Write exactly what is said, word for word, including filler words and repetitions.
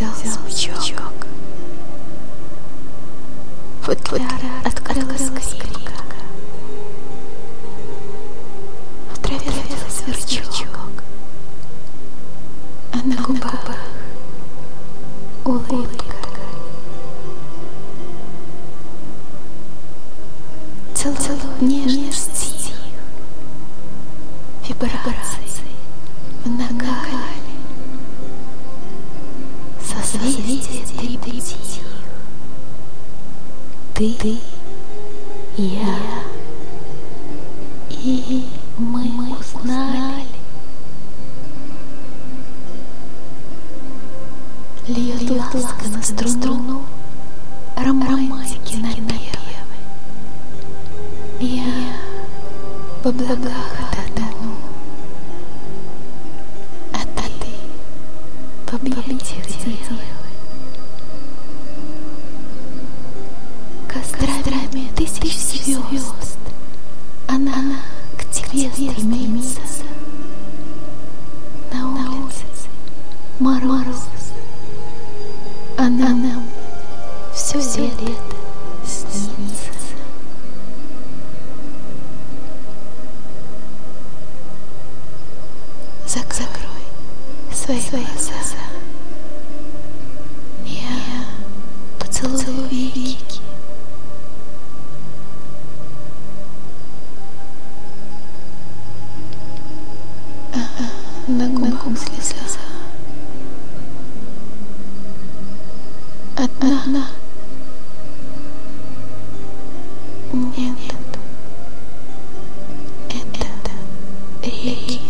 взял смычок. Футляр открыла скрипка. В траве завел сверчок, а на губах улыбка. Целует нежности, вибрации в накале, созвездие триптих. Ты, я и мы узнали. Льет ласка на струну романтики напевы. Я в облаках тону, а ты в объятиях девы. Кострами тысяч звезд она к тебе стремится. На улице мороз, она нам все лето снится. Закрой свои глаза, я поцелую веки. Ага, на губах слеза. Одна. Нет, это реки.